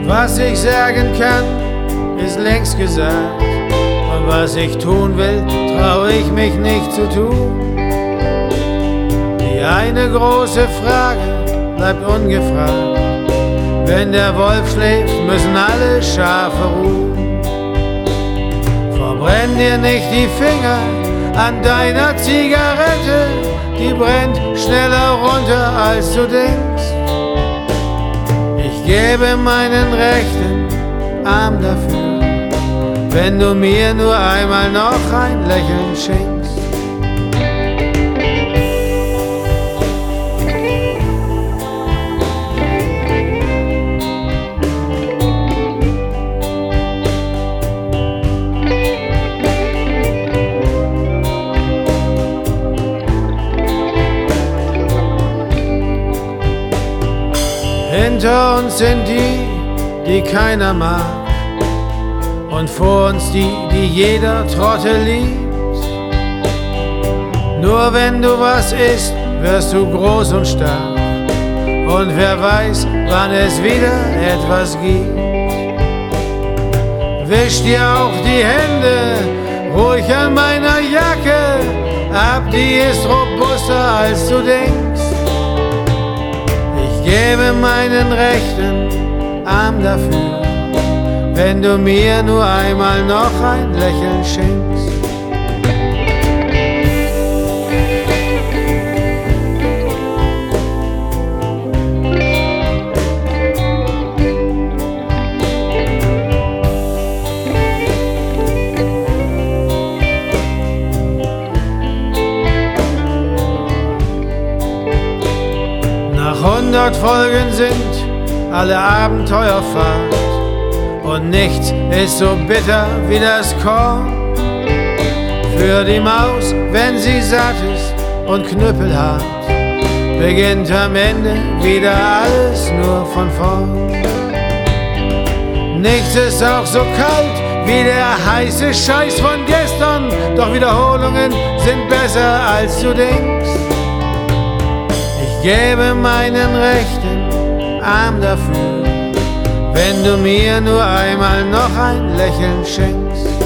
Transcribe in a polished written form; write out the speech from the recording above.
Was ich sagen kann, ist längst gesagt. Und was ich tun will, trau ich mich nicht zu tun. Die eine große Frage bleibt ungefragt. Wenn der Wolf schläft, müssen alle Schafe ruhen. Verbrenn dir nicht die Finger an deiner Zigarette, die brennt schneller runter, als du denkst. Ich gebe meinen rechten Arm dafür, wenn du mir nur einmal noch ein Lächeln schenkst. Hinter uns sind die, die keiner mag, und vor uns die, die jeder Trottel liebt. Nur wenn du was isst, wirst du groß und stark, und wer weiß, wann es wieder etwas gibt. Wisch dir auch die Hände ruhig an meiner Jacke ab, die ist robuster, als du denkst. Ich gebe meinen rechten Arm dafür, wenn du mir nur einmal noch ein Lächeln schenkst. Nach 100 Folgen sind alle Abenteuer fad, und nichts ist so bitter wie das Korn. Für die Maus, wenn sie satt ist und knüppelhart, beginnt am Ende wieder alles nur von vorn. Nichts ist auch so kalt wie der heiße Scheiß von gestern, doch Wiederholungen sind besser, als du denkst. Ich gebe meinen rechten Arm dafür, wenn du mir nur einmal noch ein Lächeln schenkst.